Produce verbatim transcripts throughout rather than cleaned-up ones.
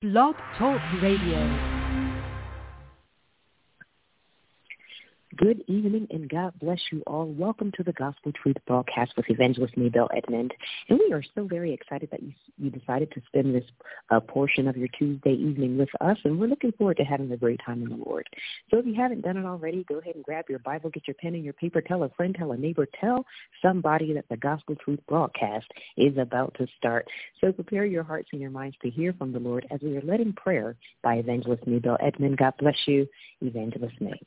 Blog Talk Radio. Good evening and God bless you all. Welcome to the Gospel Truth Broadcast with Evangelist Maybelle Edmond. And we are so very excited that you, you decided to spend this uh, portion of your Tuesday evening with us. And we're looking forward to having a great time in the Lord. So if you haven't done it already, go ahead and grab your Bible, get your pen and your paper, tell a friend, tell a neighbor, tell somebody that the Gospel Truth Broadcast is about to start. So prepare your hearts and your minds to hear from the Lord as we are led in prayer by Evangelist Maybelle Edmond. God bless you, Evangelist May.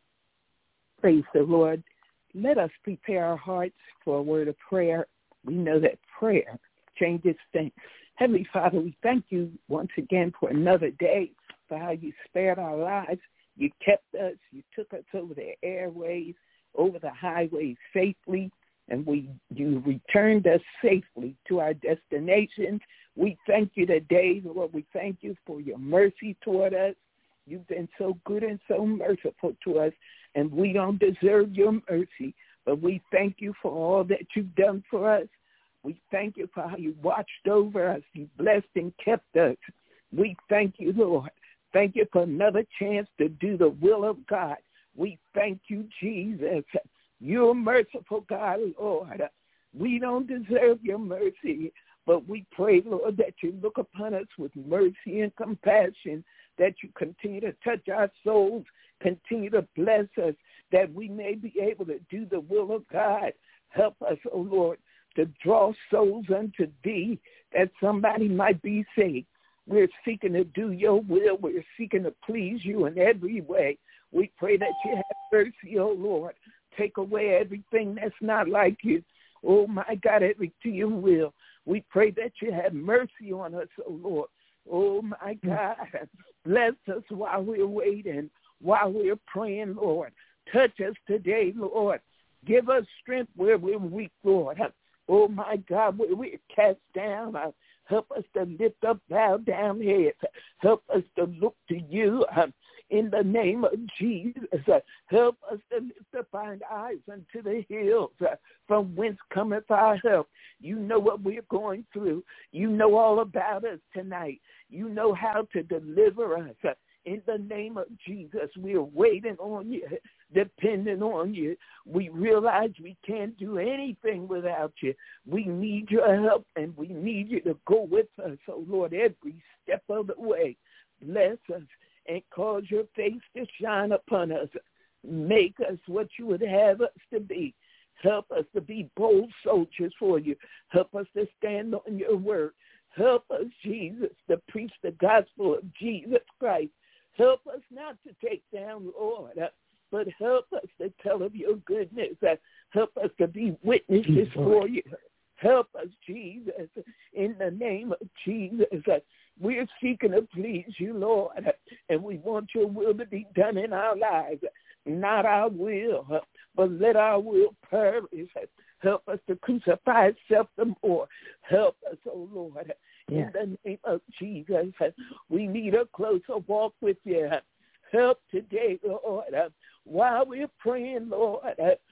Praise the Lord. Let us prepare our hearts for a word of prayer. We know that prayer changes things. Heavenly Father, we thank you once again for another day, for how you spared our lives. You kept us. You took us over the airways, over the highways safely, and we you returned us safely to our destinations. We thank you today, Lord. We thank you for your mercy toward us. You've been so good and so merciful to us, and we don't deserve your mercy, but we thank you for all that you've done for us. We thank you for how you watched over us. You blessed and kept us. We thank you, Lord. Thank you for another chance to do the will of God. We thank you, Jesus. You're a merciful God, Lord. We don't deserve your mercy, but we pray, Lord, that you look upon us with mercy and compassion, that you continue to touch our souls, continue to bless us, that we may be able to do the will of God. Help us, O Lord, to draw souls unto thee, that somebody might be saved. We're seeking to do your will. We're seeking to please you in every way. We pray that you have mercy, O Lord. Take away everything that's not like you. Oh, my God, every to your will. We pray that you have mercy on us, O Lord. Oh, my God, bless us while we're waiting, while we're praying, Lord. Touch us today, Lord. Give us strength where we're weak, Lord. Oh, my God, where we're cast down. Help us to lift up, bow down heads. Help us to look to you in the name of Jesus. Help us to lift up our eyes unto the hills from whence cometh our help. You know what we're going through. You know all about us tonight. You know how to deliver us. In the name of Jesus, we're waiting on you, depending on you. We realize we can't do anything without you. We need your help, and we need you to go with us. So, Lord, every step of the way, bless us and cause your face to shine upon us. Make us what you would have us to be. Help us to be bold soldiers for you. Help us to stand on your word. Help us, Jesus, to preach the gospel of Jesus Christ. Help us not to take down, Lord, but help us to tell of your goodness. Help us to be witnesses for you. Help us, Jesus, in the name of Jesus. We're seeking to please you, Lord, and we want your will to be done in our lives. Not our will, but let our will perish. Help us to crucify self the more. Help us, oh Lord, yeah. in the name of Jesus. We need a closer walk with you. Help today, Lord. While we're praying, Lord,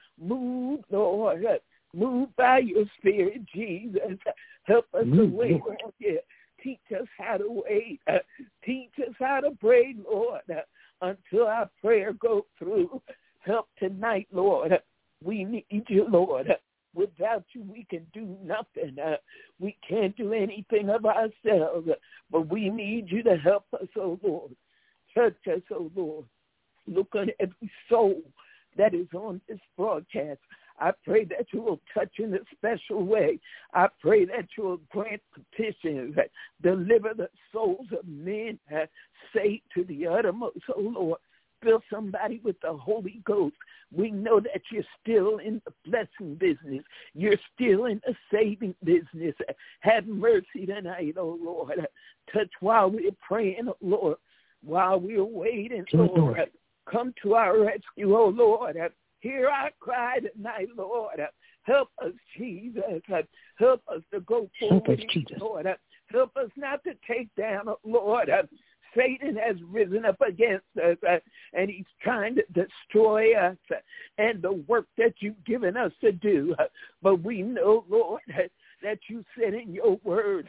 move, Lord. Move by your Spirit, Jesus. Help us move, to wait Lord. on you. Teach us how to wait. Teach us how to pray, Lord, until our prayer goes through. Help tonight, Lord. We need you, Lord. Without you, we can do nothing. Uh, we can't do anything of ourselves, but we need you to help us, oh Lord. Touch us, oh Lord. Look on every soul that is on this broadcast. I pray that you will touch in a special way. I pray that you will grant petitions, deliver the souls of men, uh, saved to the uttermost, oh Lord. Fill somebody with the Holy Ghost. We know that you're still in the blessing business. You're still in the saving business. Have mercy tonight, oh Lord. Touch while we're praying, oh Lord. While we're waiting, oh Lord. Come to our rescue, oh Lord. Hear our cry tonight, Lord. Help us, Jesus. Help us to go forward, Help us, Jesus. Lord. Help us not to take down, oh Lord. Satan has risen up against us, uh, and he's trying to destroy us uh, and the work that you've given us to do. Uh, but we know, Lord, uh, that you said in your word, uh,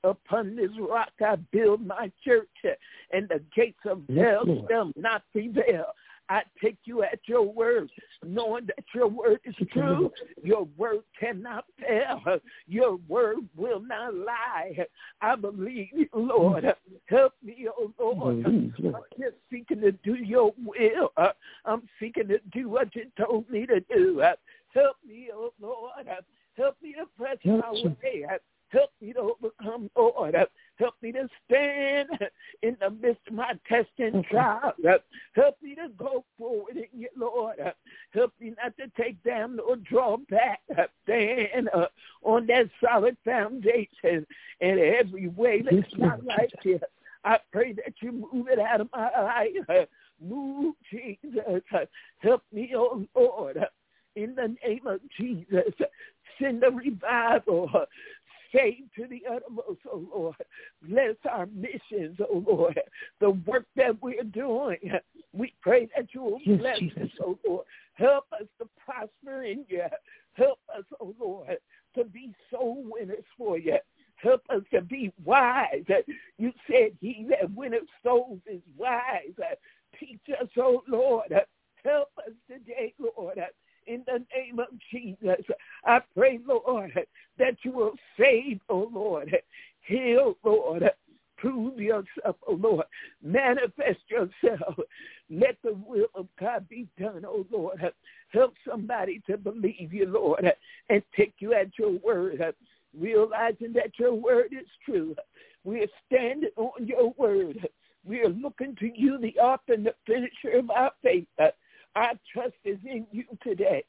Upon this rock I build my church, and the gates of hell shall not prevail. I take you at your word, knowing that your word is true. Your word cannot fail. Your word will not lie. I believe you, Lord. Help me, oh Lord. I'm just seeking to do your will. I'm seeking to do what you told me to do. Help me, oh Lord. Help me to press my way. Help me to overcome, Lord. Help me to stand in the midst of my testing trial. Help me to go forward in you, Lord. Help me not to take down or draw back. Stand uh, on that solid foundation in every way that's not like you. I pray that you move it out of my life. Move, Jesus. Help me, oh Lord. In the name of Jesus, send a revival. Save to the uttermost, oh Lord. Bless our missions, oh Lord. The work that we're doing. We pray that you will yes, bless Jesus. us, oh Lord. Help us to prosper in you. Help us, oh Lord, to be soul winners for you. Help us to be wise. You said he that winneth souls is wise. Teach us, oh Lord. Help us today, Lord. In the name of Jesus, I pray, Lord, that you will save, oh Lord, heal, Lord, prove yourself, oh Lord, manifest yourself. Let the will of God be done, oh Lord. Help somebody to believe you, Lord, and take you at your word, realizing that your word is true. We are standing on your word. We are looking to you, the author and the finisher of our faith. Our trust is in you today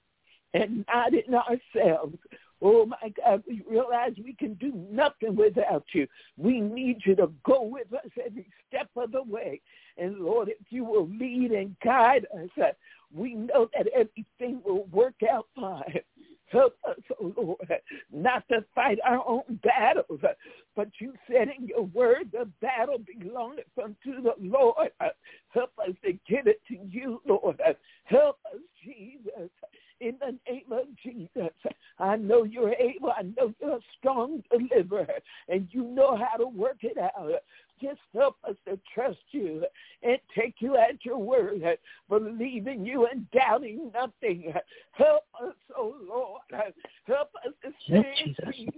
and not in ourselves. Oh, my God, we realize we can do nothing without you. We need you to go with us every step of the way. And, Lord, if you will lead and guide us, uh, we know that everything will work out fine. Help us, oh Lord, not to fight our own battles, uh, but you said in your word the battle belongeth unto the Lord. Uh, help us to give it to you, Lord. Uh, help us, Jesus. In the name of Jesus, I know you're able. I know you're a strong deliverer, and you know how to work it out. Just help us to trust you and take you at your word, believing you and doubting nothing. Help us, oh Lord. Help us to stand, Jesus.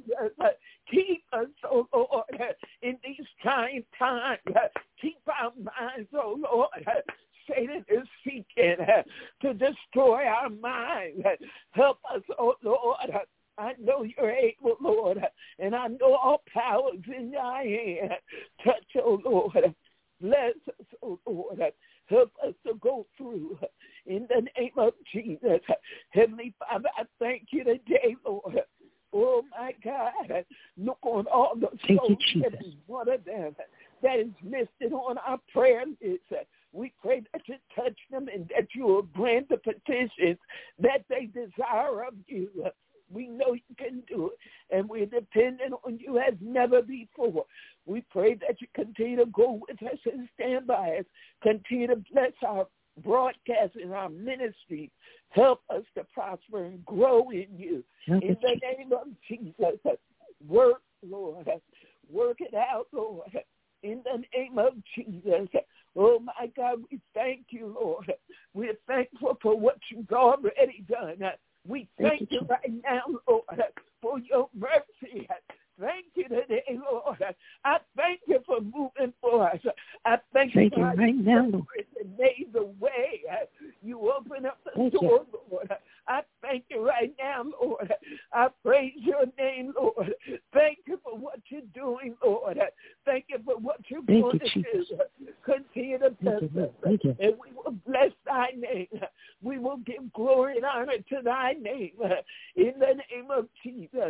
Keep us, oh Lord, in these trying times. Keep our minds, oh Lord. Satan is seeking to destroy our minds. Help us, oh Lord. I know you're able, Lord, and I know all power is in thy hand. Touch, oh Lord. Bless us, oh Lord. Help us to go through in the name of Jesus. Heavenly Father, I thank you today, Lord. Oh, my God. Look on all the souls, every one of them that is listed on our prayer list. We pray that you touch them and that you will grant the petitions that they desire of you. We know you can do it, and we're dependent on you as never before. We pray that you continue to go with us and stand by us. Continue to bless our broadcast and our ministry. Help us to prosper and grow in you. In the name of Jesus, work, Lord. Work it out, Lord. In the name of Jesus. Oh, my God, we thank you, Lord. We're thankful for what you've already done. We thank, thank you, you right now, Lord, for your mercy. Thank you today, Lord. I thank you for moving for us. I thank, thank you, you right now, Lord. You made the way. You opened up the thank door, you. Lord. I thank you right now, Lord. I praise your name, Lord. Thank you for what you're doing, Lord. Thank you for what you're thank going you, to Jesus. do. Continue to bless us, and we will bless thy name. We will give glory and honor to thy name in the name of Jesus.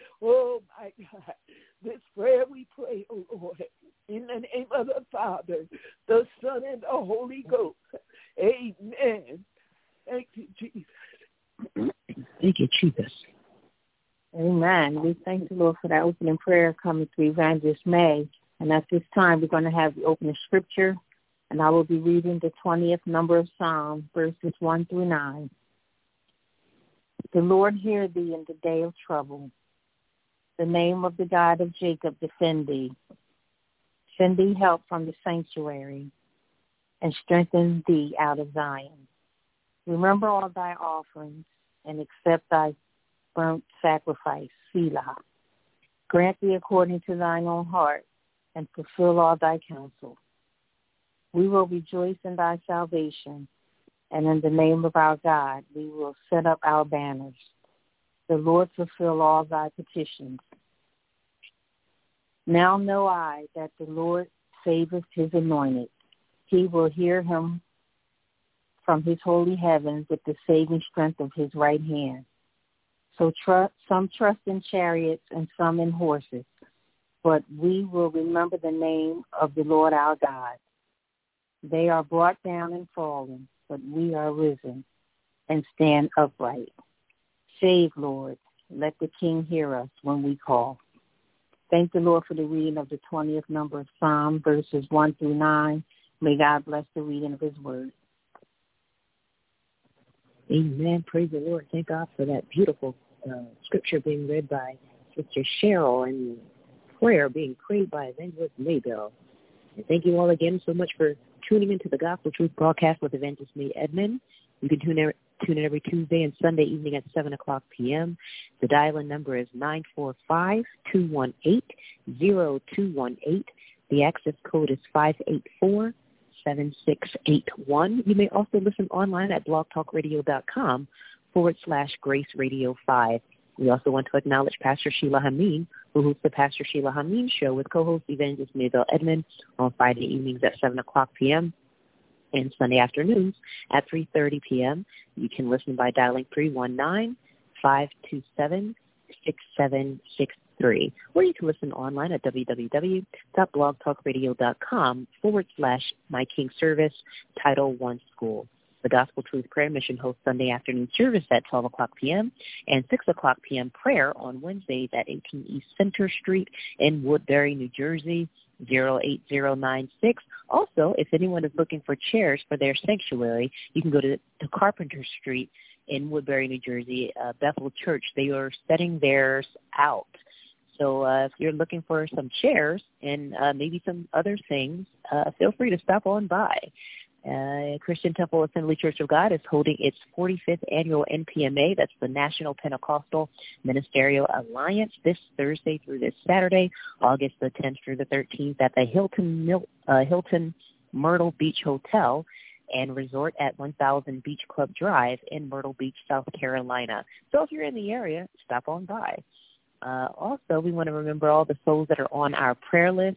Oh, my God. This prayer we pray, oh Lord, in the name of the Father, the Son, and the Holy Ghost. Amen. Thank you, Jesus. Thank you, Jesus. Amen. We thank the Lord for that opening prayer coming through Evangelist May. And at this time, we're going to have the opening scripture, and I will be reading the twentieth number of Psalm, verses one through nine. The Lord hear thee in the day of trouble. The name of the God of Jacob defend thee. Send thee help from the sanctuary, and strengthen thee out of Zion. Remember all thy offerings, and accept thy burnt sacrifice, Selah. Grant thee according to thine own heart, and fulfill all thy counsel. We will rejoice in thy salvation, and in the name of our God we will set up our banners. The Lord fulfill all thy petitions. Now know I that the Lord saveth his anointed. He will hear him from his holy heavens with the saving strength of his right hand. So trust, some trust in chariots and some in horses, but we will remember the name of the Lord our God. They are brought down and fallen, but we are risen and stand upright. Save, Lord. Let the King hear us when we call. Thank the Lord for the reading of the twentieth number of Psalm, verses one through nine. May God bless the reading of his word. Amen. Praise the Lord. Thank God for that beautiful uh, scripture being read by Sister Cheryl and prayer being prayed by Evangelist Maybell. And thank you all again so much for tuning into the Gospel Truth broadcast with Evangelist May Edmond. You can tune in, tune in every Tuesday and Sunday evening at seven o'clock p.m. The dial-in number is nine four five, two one eight, zero two one eight. The access code is five eight four, seven six eight one. You may also listen online at blogtalkradio.com forward slash Grace Radio five. We also want to acknowledge Pastor Sheila Hameen, who hosts the Pastor Sheila Hameen Show with co-host Evangelist Maybell Edmond on Friday evenings at seven o'clock p.m. and Sunday afternoons at three thirty p.m. You can listen by dialing three one nine, five two seven, six seven six three, or you can listen online at www.blogtalkradio.com forward slash My King Service, Title one School. The Gospel Truth Prayer Mission hosts Sunday afternoon service at twelve o'clock p.m. and six o'clock p.m. prayer on Wednesdays at eighteen East Center Street in Woodbury, New Jersey, zero eight zero nine six. Also, if anyone is looking for chairs for their sanctuary, you can go to, to Carpenter Street in Woodbury, New Jersey, uh, Bethel Church. They are setting theirs out. So uh, if you're looking for some chairs and uh, maybe some other things, uh, feel free to stop on by. Uh, Christian Temple Assembly Church of God is holding its forty-fifth annual N P M A, that's the National Pentecostal Ministerial Alliance, this Thursday through this Saturday, August the tenth through the thirteenth at the Hilton Mil- uh, Hilton Myrtle Beach Hotel and Resort at one thousand Beach Club Drive in Myrtle Beach, South Carolina. So if you're in the area, stop on by. Uh, also, we want to remember all the souls that are on our prayer list.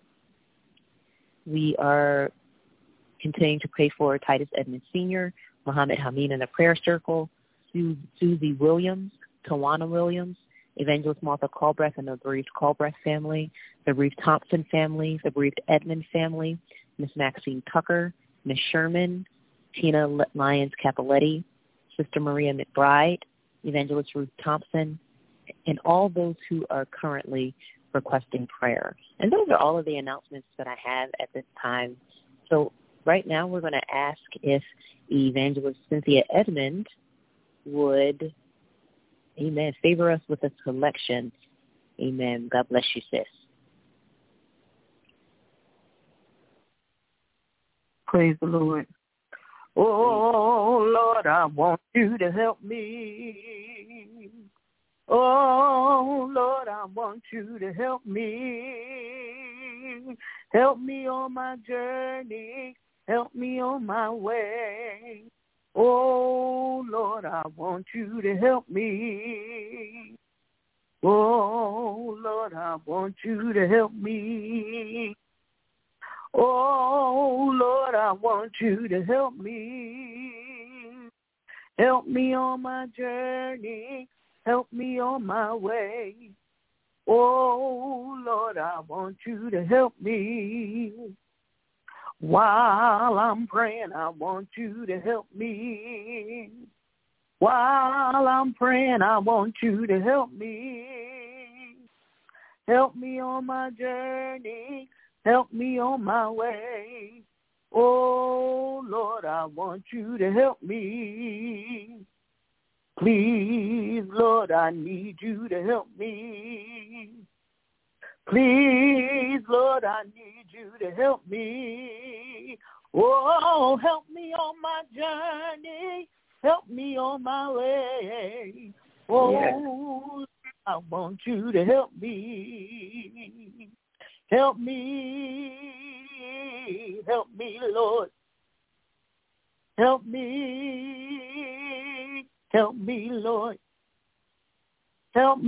We are continuing to pray for Titus Edmonds Senior, Muhammad Hameen in the Prayer Circle, Su- Susie Williams, Tawana Williams, Evangelist Martha Callbreath and the bereaved Callbreath family, the bereaved Thompson family, the bereaved Edmond family, Miss Maxine Tucker, Miss Sherman, Tina Lyons Capoletti, Sister Maria McBride, Evangelist Ruth Thompson, and all those who are currently requesting prayer. And those are all of the announcements that I have at this time. So right now we're going to ask if Evangelist Cynthia Edmond would, amen, favor us with a selection. Amen. God bless you, sis. Praise the Lord. Oh, Lord, I want you to help me. Oh, Lord, I want you to help me. Help me on my journey. Help me on my way. Oh, Lord, I want you to help me. Oh, Lord, I want you to help me. Oh, Lord, I want you to help me. Help me on my journey. Help me on my way. Oh, Lord, I want you to help me. While I'm praying, I want you to help me. While I'm praying, I want you to help me. Help me on my journey. Help me on my way. Oh, Lord, I want you to help me. Please, Lord, I need you to help me. Please, Lord, I need you to help me. Oh, help me on my journey. Help me on my way. Oh, yes. I want you to help me. Help me. Help me, Lord. Help me. Help me, Lord. Help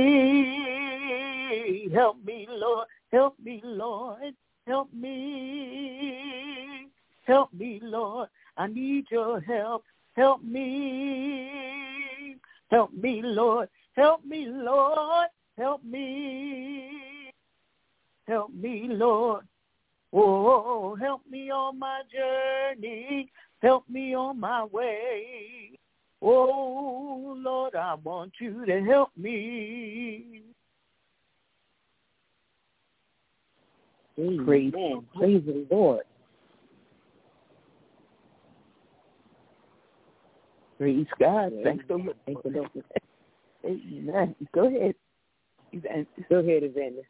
me. Help me, Lord. Help me, Lord. Help me. Help me, Lord. I need your help. Help me. Help me, Lord. Help me, Lord. Help me. Help me, Lord. Oh, help me on my journey. Help me on my way. Oh, Lord, I want you to help me. Amen. Praise, Praise the Lord. Praise God. Thank the Lord. Thank the Lord. Amen. Go ahead. Go ahead, Evander.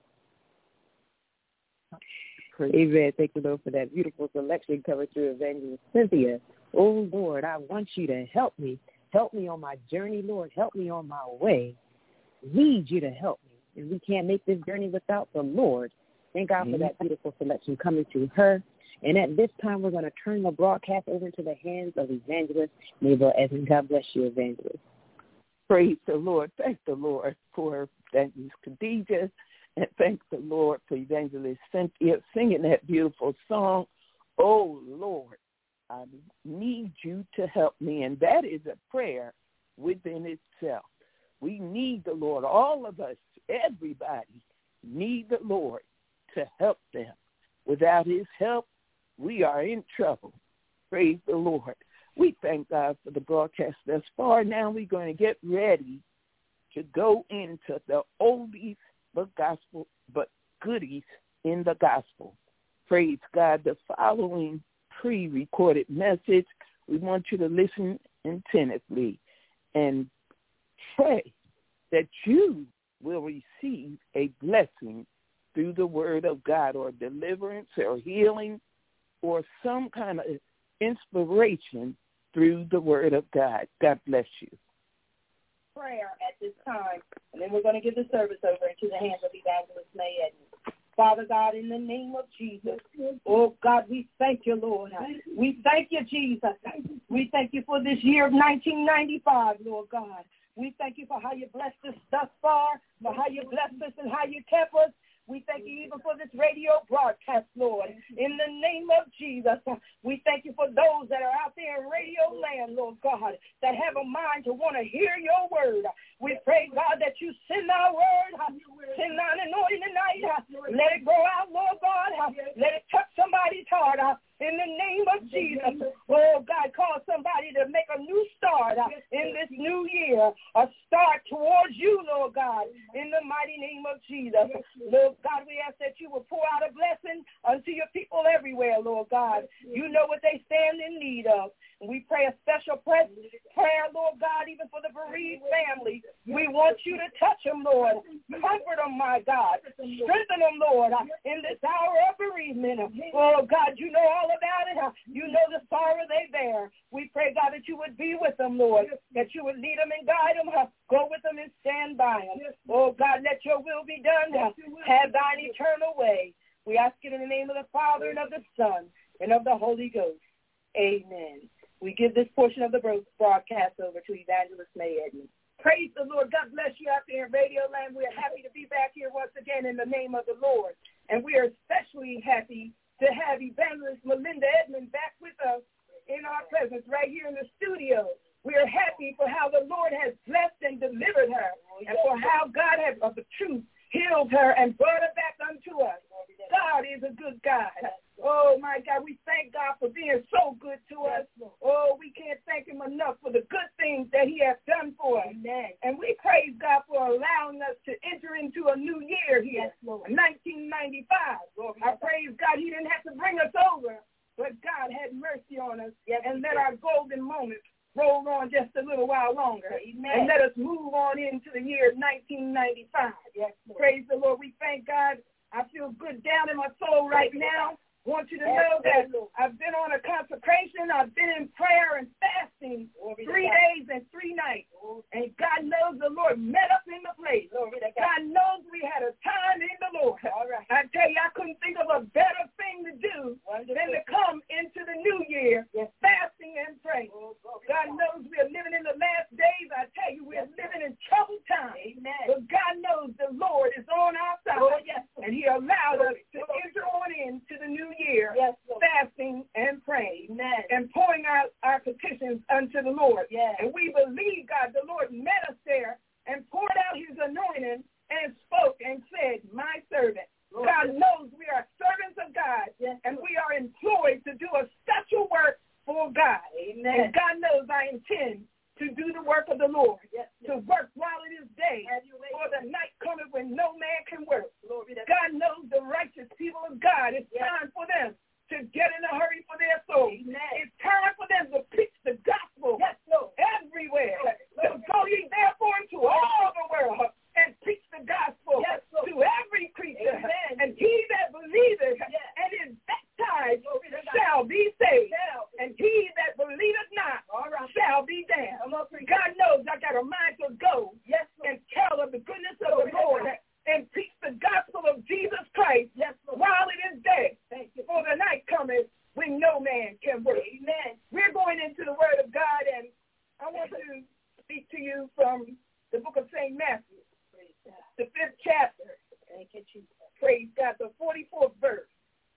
Amen. Thank the Lord for that beautiful selection coming through Evangelist Cynthia. Oh, Lord, I want you to help me. Help me on my journey, Lord. Help me on my way. Need you to help me. And we can't make this journey without the Lord. Thank God for that beautiful selection coming through her. And at this time, we're going to turn the broadcast over into the hands of Evangelist Mabel Edmond. God bless you, Evangelist. Praise the Lord. Thank the Lord for Evangelist Khadijah. And thank the Lord for Evangelist Cynthia singing that beautiful song, Oh, Lord, I need you to help me. And that is a prayer within itself. We need the Lord. All of us, everybody, need the Lord to help them. Without his help, we are in trouble. Praise the Lord. We thank God for the broadcast thus far. Now we're going to get ready to go into the oldies but gospel, but goodies in the gospel. Praise God. The following pre-recorded message, we want you to listen attentively and pray that you will receive a blessing through the word of God, or deliverance or healing or some kind of inspiration through the word of God. God bless you. Prayer at this time, and then we're going to give the service over into the hands of Evangelist May Edmond. Father God, in the name of Jesus, oh God, we thank you, Lord. We thank you, Jesus. We thank you for this year of nineteen ninety-five, Lord God. We thank you for how you blessed us thus far, for how you blessed us and how you kept us. We thank you even for this radio broadcast, Lord. In the name of Jesus, we thank you for those that are out there in radio land, Lord God, that have a mind to want to hear your word. We pray, God, that you send our word, send our anointing tonight. Let it go out, Lord God. Let it touch somebody's heart. In the name of Jesus, oh God, cause somebody to make a new start in this new year, a start towards you, Lord God, in the mighty name of Jesus. Lord God, we ask that you will pour out a blessing unto your people everywhere, Lord God. You know what they stand in need of. We pray a special prayer, Lord God, even for the bereaved family. We want you to touch them, Lord. Comfort them, my God. Strengthen them, Lord, in this hour of bereavement. Oh, God, you know all about it. You know the sorrow they bear. We pray, God, that you would be with them, Lord, that you would lead them and guide them. Go with them and stand by them. Oh, God, let your will be done. Have thine eternal way. We ask it in the name of the Father and of the Son and of the Holy Ghost. Amen. We give this portion of the broadcast over to Evangelist May Edmond. Praise the Lord. God bless you out there in Radio Land. We are happy to be back here once again in the name of the Lord. And we are especially happy to have Evangelist Melinda Edmond back with us in our presence right here in the studio. We are happy for how the Lord has blessed and delivered her, and for how God has, of the truth, healed her and brought her back unto us. God is a good God. Oh, my God, we thank God for being so good to us. Oh, we can't thank him enough for the good things that he has done for us. And we praise God for allowing us to enter into a new year here, nineteen ninety-five. I praise God he didn't have to bring us over, but God had mercy on us and let our golden moments roll on just a little while while longer. Amen. And let us move on into the year nineteen ninety-five. Yes, praise the Lord. We thank God. I feel good down in my soul right now. I want you to know that I've been on a consecration. I've been in prayer and fasting three days and three nights. And God knows the Lord met us in the place. God knows we had a time in the Lord. I tell you, I couldn't think of a better thing to do than to come into the new year fasting and praying. God knows we are living in the last days. I tell you, we are living in troubled times. But God knows the Lord is on our side. And he allowed us to enter on into the new year, yes, fasting and praying, Amen. And pouring out our petitions unto the Lord. Yes. And we believe, God, the Lord met us there and poured out his anointing and spoke and said, my servant. Lord, God knows we are servants of God, yes, and we are employed to do a special work for God. Amen. And God knows I intend to do the work of the Lord, yes, yes. to work while it is day, for the night cometh when no man can work. God knows the righteous people of God. It's yes. time for them to get in a hurry for their soul. Amen. It's time for them to preach the gospel yes, everywhere. Yes, so go ye therefore into all the world and preach the gospel yes, to every creature. Amen. And he that believeth yes. and is baptized shall be saved. Shall. And he that believeth not right. shall be damned. God knows I got a mind to go yes, and tell of the goodness of Lord, the Lord yes. and preach the gospel of Jesus Christ yes, while it is day. For the night cometh when no man can work. Amen. We're going into the word of God, and I want to speak to you from the book of Saint Matthew, the fifth chapter. Thank you, Jesus. Praise God. The forty-fourth verse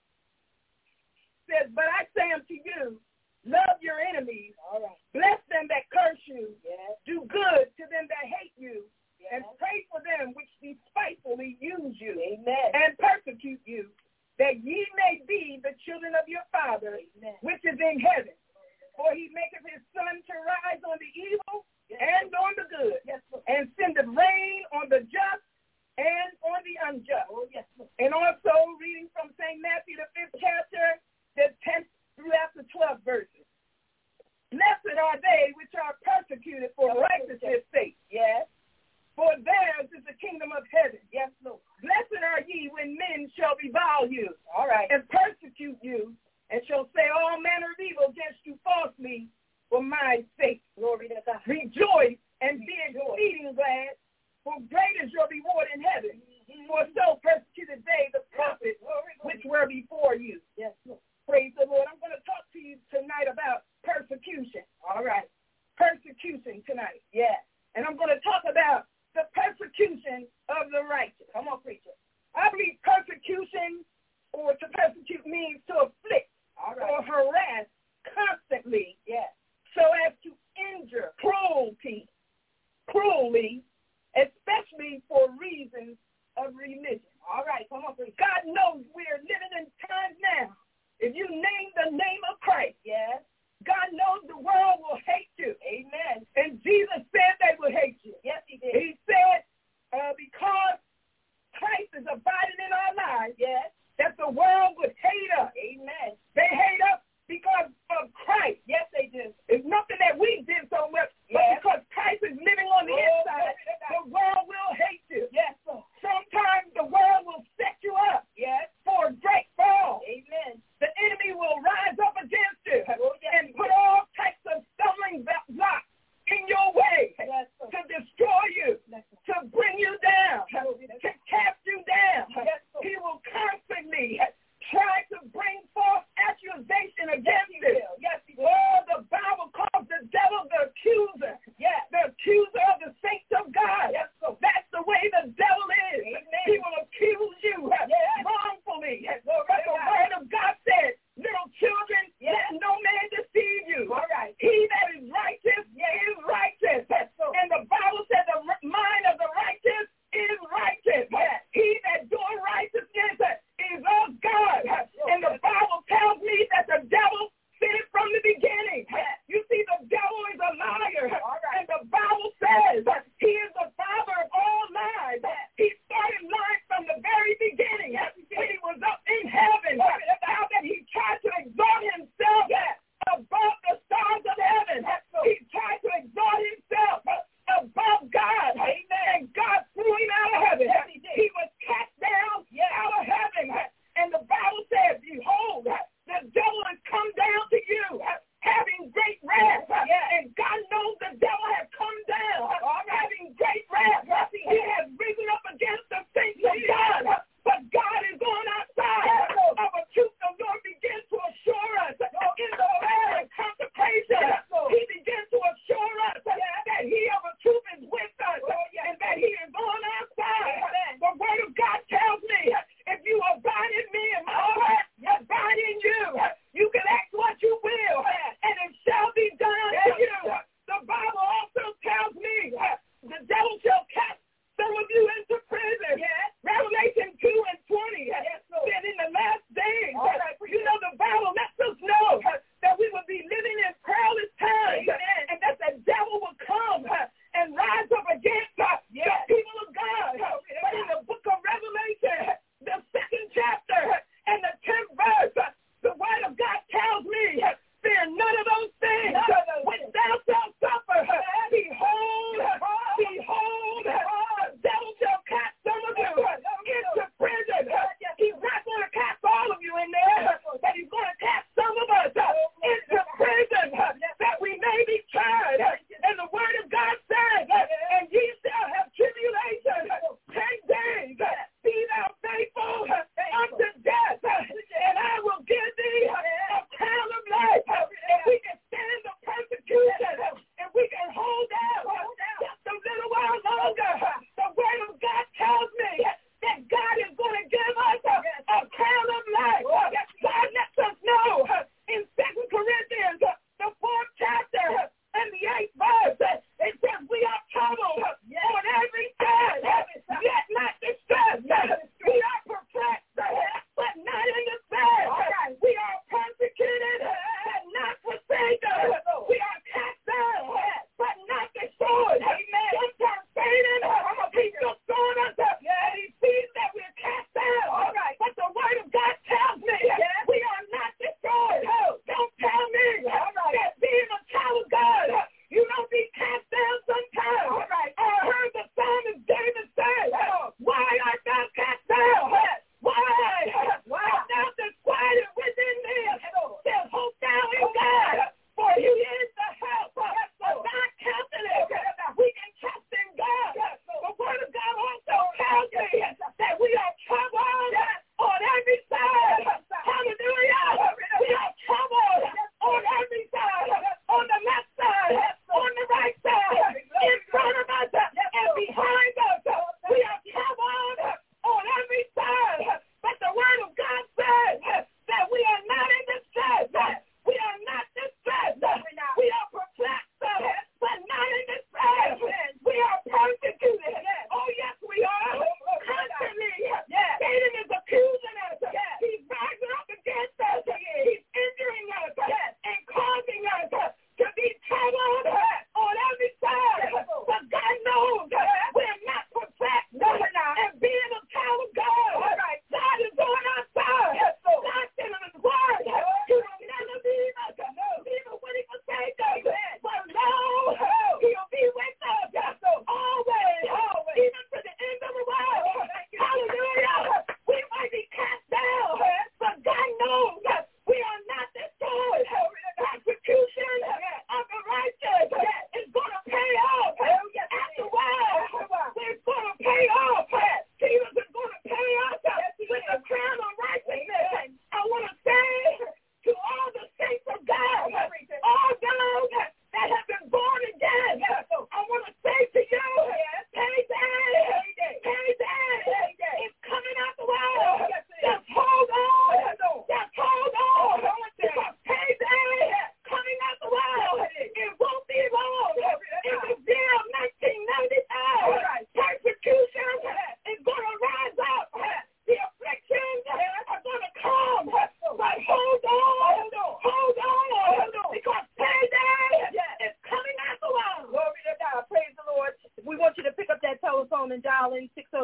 says, but I say unto you, love your enemies, all right. bless them that curse you, yes. do good to them that hate you, yes. and pray for them which despitefully use you Amen. And persecute you, that ye may be the children of your Father, Amen. Which is in heaven. For he maketh his sun to rise on the evil yes. and on the good, yes, and sendeth rain on the just and on the unjust. Oh, yes, and also, reading from Saint Matthew, the fifth chapter, the tenth throughout the twelfth verses. Blessed are they which are persecuted for righteousness' sake. Yes. For theirs is the kingdom of heaven. Yes, Lord. Blessed are ye when men shall revile you. All right. And persecute you, and shall say all manner of evil against you falsely for my sake. Glory to God. Rejoice and be exceeding glad, for great is your reward in heaven. Mm-hmm. For so persecuted they the prophets which were before you. Yes, Lord. Praise the Lord. I'm going to talk to you tonight about persecution. All right. Persecution tonight. Yeah. And I'm going to talk about the persecution of the righteous. Come on, preacher. I believe persecution or to persecute means to afflict All right. or harass constantly. Yeah. So as to injure, cruelty, cruelly, especially for reasons of religion. All right. Come on, preacher. God knows we're living in times now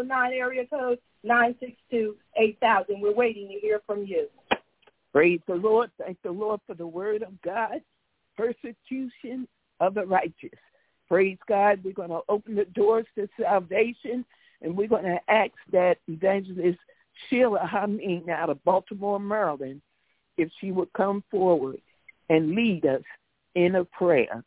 nine area code, nine six two, eight thousand. We're waiting to hear from you. Praise the Lord. Thank the Lord for the word of God. Persecution of the righteous. Praise God. We're going to open the doors to salvation, and we're going to ask that Evangelist Sheila Hameen out of Baltimore, Maryland, if she would come forward and lead us in a prayer.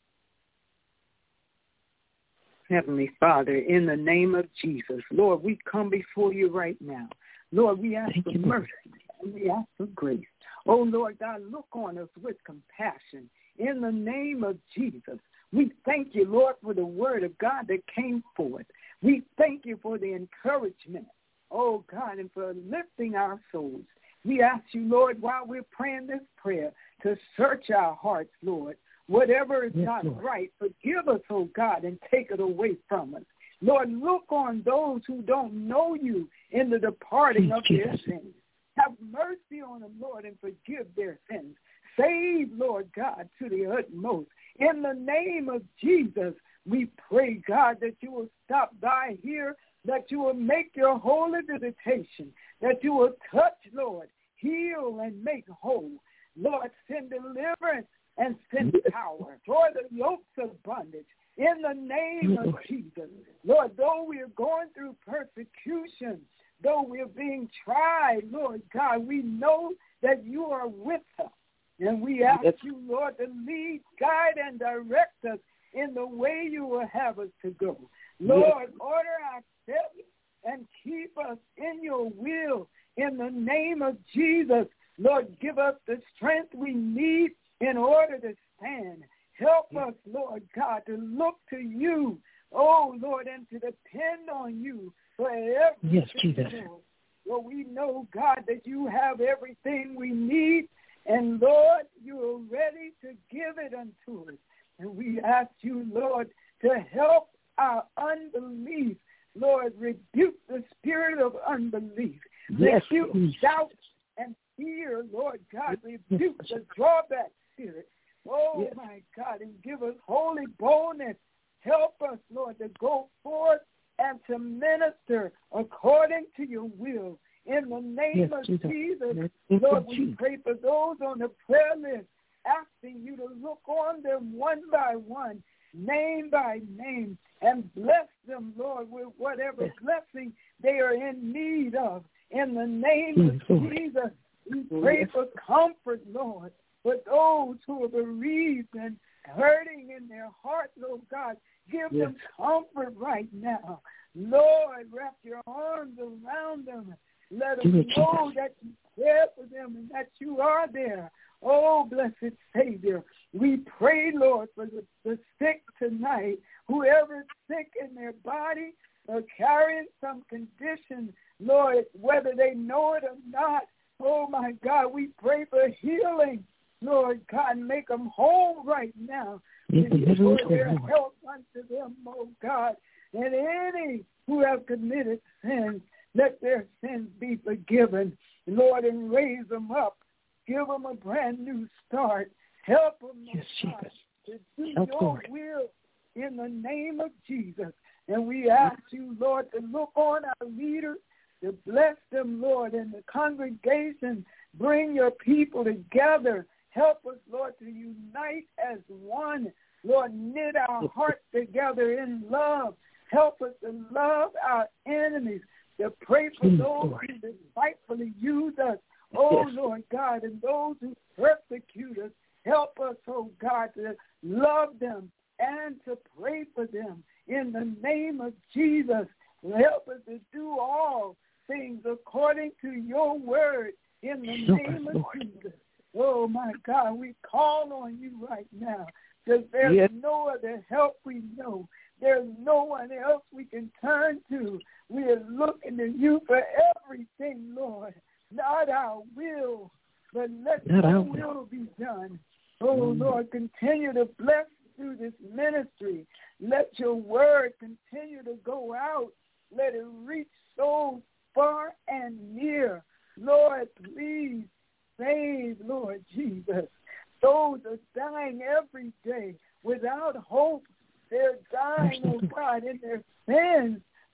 Heavenly Father, in the name of Jesus, Lord, we come before you right now. Lord, we ask for mercy and we ask for grace. Oh, Lord God, look on us with compassion. In the name of Jesus, we thank you, Lord, for the word of God that came forth. We thank you for the encouragement, oh God, and for lifting our souls. We ask you, Lord, while we're praying this prayer, to search our hearts, Lord. Whatever is yes, not Lord. right, forgive us, oh God, and take it away from us. Lord, look on those who don't know you in the departing of Jesus. their sins. Have mercy on them, Lord, and forgive their sins. Save, Lord God, to the utmost. In the name of Jesus, we pray, God, that you will stop by here, that you will make your holy visitation, that you will touch, Lord, heal and make whole. Lord, send deliverance and send power. Lord, the yokes of bondage. In the name of Jesus. Lord, though we are going through persecution, though we are being tried, Lord God, we know that you are with us. And we ask yes. you, Lord, to lead, guide, and direct us in the way you will have us to go. Lord, yes. order our steps and keep us in your will. In the name of Jesus, Lord, give us the strength we need in order to stand. Help us, Lord God, to look to you, oh, Lord, and to depend on you for everything. Yes, Jesus. Lord. Well, we know, God, that you have everything we need, and, Lord, you are ready to give it unto us. And we ask you, Lord, to help our unbelief. Lord, rebuke the spirit of unbelief. Yes, rebuke please. doubt and fear, Lord God. Rebuke the drawback spirit. Oh, yes. my God, and give us holy boldness. Help us, Lord, to go forth and to minister according to your will. In the name yes, of Jesus, Jesus Lord, we Jesus. pray for those on the prayer list, asking you to look on them one by one, name by name, and bless them, Lord, with whatever yes. blessing they are in need of. In the name yes, of Lord. Jesus, we pray yes. for comfort, Lord, for those who are bereaved and hurting in their heart, Lord God. Give yes. them comfort right now. Lord, wrap your arms around them. Let them know that you care for them and that you are there. Oh, blessed Savior, we pray, Lord, for the, the sick tonight. Whoever is sick in their body or carrying some condition, Lord, whether they know it or not, oh, my God, we pray for healing. Lord God, make them whole right now. Restore their health unto them, oh God. And any who have committed sins, let their sins be forgiven, Lord, and raise them up. Give them a brand new start. Help them, yes, God, to do Help your Lord. will in the name of Jesus. And we ask you, Lord, to look on our leaders, to bless them, Lord, in the congregation. Bring your people together. Help us, Lord, to unite as one. Lord, knit our hearts together in love. Help us to love our enemies, to pray for those who despitefully use us. Oh, Lord God, and those who persecute us. Help us, oh God, to love them and to pray for them. In the name of Jesus, help us to do all things according to your word. In the name of Jesus. Oh, my God, we call on you right now because there's yes. no other help we know. There's no one else we can turn to. We are looking to you for everything, Lord. Not our will, but let Not your will. will be done. Oh, mm. Lord, continue to bless through this ministry. Let your word continue to go out. Let it reach souls far and near. Lord, please save, Lord Jesus. Those are dying every day without hope. They're dying, oh God, in their sins.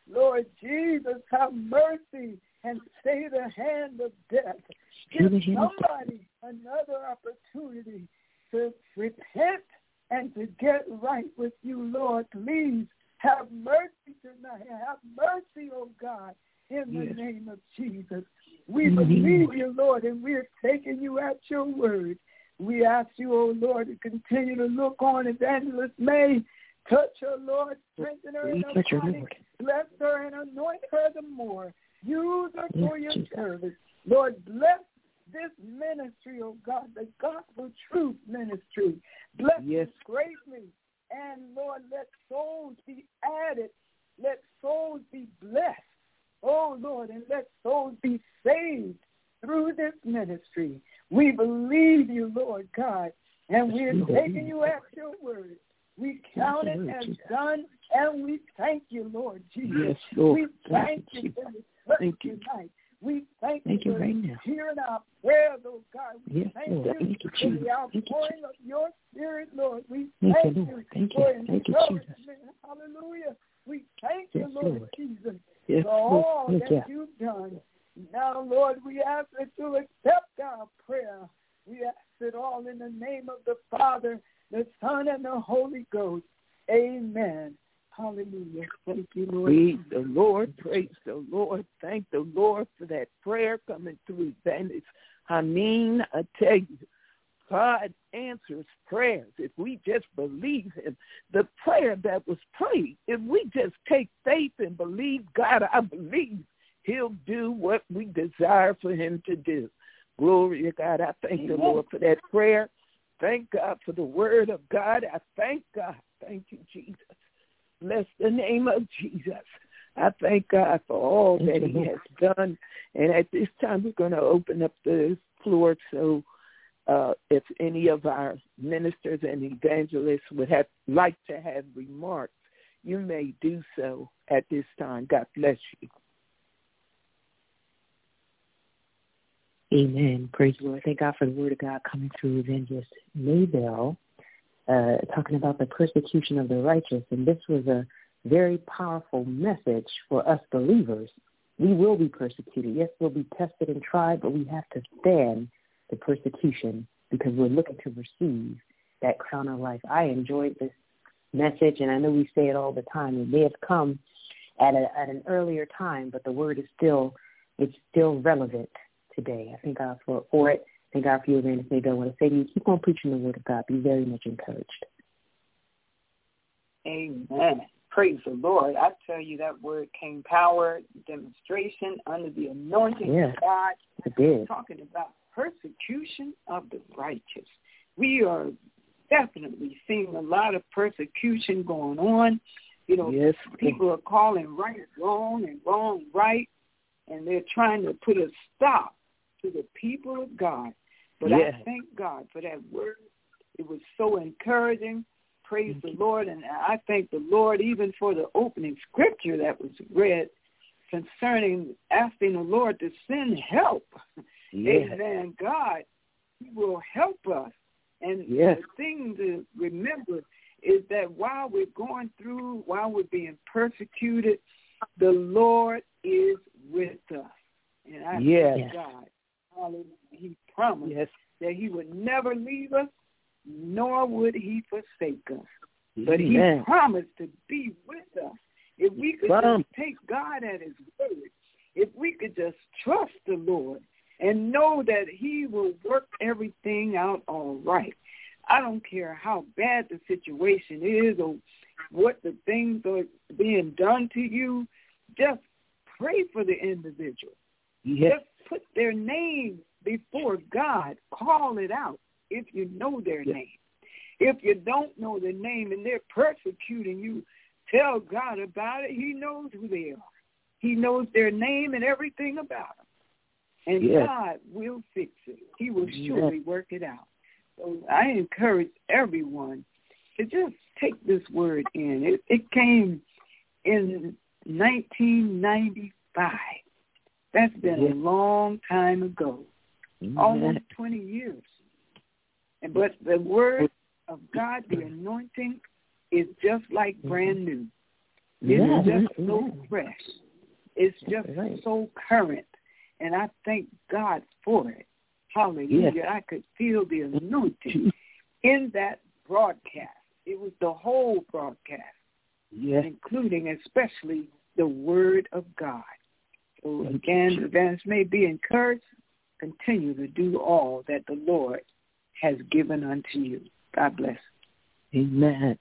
Lord Jesus, have mercy and stay the hand of death. Give somebody another opportunity to repent and to get right with you, Lord. Please have mercy tonight. Have mercy, oh God, in the yes. name of Jesus. We mm-hmm. believe you, Lord, and we're taking you at your word. We ask you, oh Lord, to continue to look on Evangelist May. Touch her, Lord. Strengthen her in her body. Bless her and anoint her the more. Use her for your service. Lord, bless this ministry, oh God, the Gospel Truth Ministry. Bless yes. it greatly. And, Lord, let souls be added. Let souls be blessed. Oh, Lord, and let souls be saved through this ministry. We believe you, Lord God, and we're taking you at your word. We count it as done, and we thank you, Lord Jesus. Yes, Lord. We thank you for this thank you tonight. We thank, thank you for right hearing our prayers, oh God. We yes, thank Lord. you thank you, for Jesus. the outpouring of your spirit, Lord. We thank, thank you, you thank for you. Thank you, Jesus. Hallelujah. We thank yes, you, Lord, Lord. Jesus, yes, for all Lord. that you. you've done. Now, Lord, we ask that you accept our prayer. We ask it all in the name of the Father, the Son, and the Holy Ghost. Amen. Hallelujah. Thank you, Lord. Praise the Lord. Praise the Lord. Thank the Lord for that prayer coming through Evangelist. I mean, I tell you, God answers prayers if we just believe him. The prayer that was prayed, if we just take faith and believe God, I believe he'll do what we desire for him to do. Glory to God. I thank Amen. the Lord for that prayer. Thank God for the word of God. I thank God. Thank you, Jesus. Bless the name of Jesus. I thank God for all that he has done. And at this time, we're going to open up the floor so uh, if any of our ministers and evangelists would have like to have remarks, you may do so at this time. God bless you. Amen. Praise the Lord. Thank God for the word of God coming through Evangelist Maybell, uh, talking about the persecution of the righteous. And this was a very powerful message for us believers. We will be persecuted. Yes, we'll be tested and tried, but we have to stand the persecution because we're looking to receive that crown of life. I enjoyed this message, and I know we say it all the time. It may have come at, a, at an earlier time, but the word is still, it's still relevant today. I thank God for, for it. Thank God for you, Evangelist Maybell. I want to say to you, keep on preaching the word of God. Be very much encouraged. Amen. Praise the Lord. I tell you, that word came power, demonstration under the anointing yeah, of God. It did. Talking about persecution of the righteous. We are definitely seeing a lot of persecution going on. You know, yes. people are calling right wrong and wrong right, and they're trying to put a stop to the people of God. But yes. I thank God for that word. It was so encouraging. Praise the Lord. And I thank the Lord even for the opening scripture that was read concerning asking the Lord to send help. Yes. Amen. God, he will help us. And yes. the thing to remember is that while we're going through, while we're being persecuted, the Lord is with us. And I yes. thank God. Hallelujah. He promised yes. that he would never leave us, nor would he forsake us. But Amen. He promised to be with us. If we could just take God at his word, if we could just trust the Lord and know that he will work everything out all right. I don't care how bad the situation is or what the things are being done to you, just pray for the individual. Yes. Just put their name before God. Call it out if you know their yes. name. If you don't know their name and they're persecuting you, tell God about it. He knows who they are. He knows their name and everything about them. And yes. God will fix it. He will surely yes. work it out. So I encourage everyone to just take this word in. It, it came in nineteen ninety-five. That's been yes. a long time ago, yes. almost twenty years. But the word of God, the anointing, is just like brand new. It's yeah, just so yeah. fresh. It's just right. so current. And I thank God for it. Hallelujah. Yes. I could feel the anointing in that broadcast. It was the whole broadcast, Yes. including especially the Word of God. So again, Evangelist May, be encouraged. Continue to do all that the Lord has given unto you. God bless. Amen.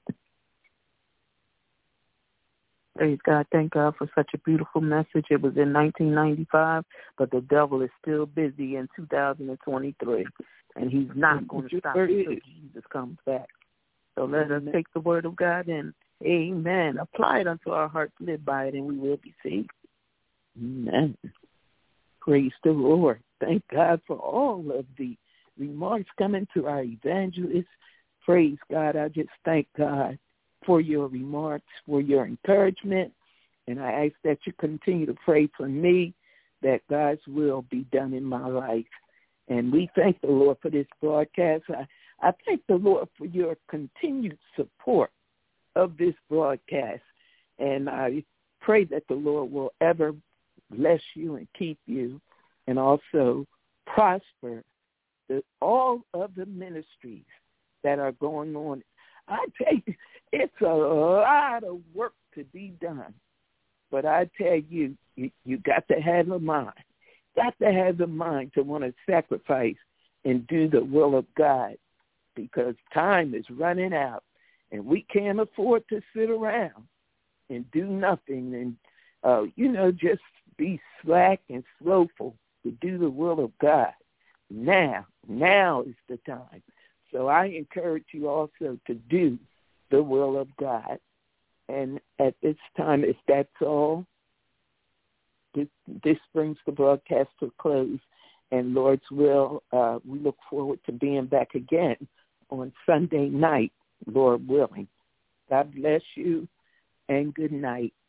Praise God. Thank God for such a beautiful message. It was in nineteen ninety-five, but the devil is still busy in two thousand twenty-three, and he's not going to stop until Jesus comes back. So let us take the word of God and, amen, apply it unto our hearts, live by it, and we will be saved. Amen. Praise the Lord. Thank God for all of the remarks coming to our evangelists. Praise God. I just thank God for your remarks, for your encouragement, and I ask that you continue to pray for me that God's will be done in my life. And we thank the Lord for this broadcast. I, I thank the Lord for your continued support of this broadcast, and I pray that the Lord will ever bless you and keep you and also prosper the, all of the ministries that are going on. I tell you, it's a lot of work to be done. But I tell you, you, you got to have a mind. Got to have the mind to want to sacrifice and do the will of God, because time is running out, and we can't afford to sit around and do nothing and, uh, you know, just be slack and slowful to do the will of God. Now, now is the time. So I encourage you also to do the will of God. And at this time, if that's all, this, this brings the broadcast to a close. And Lord's will, uh, we look forward to being back again on Sunday night, Lord willing. God bless you, and good night.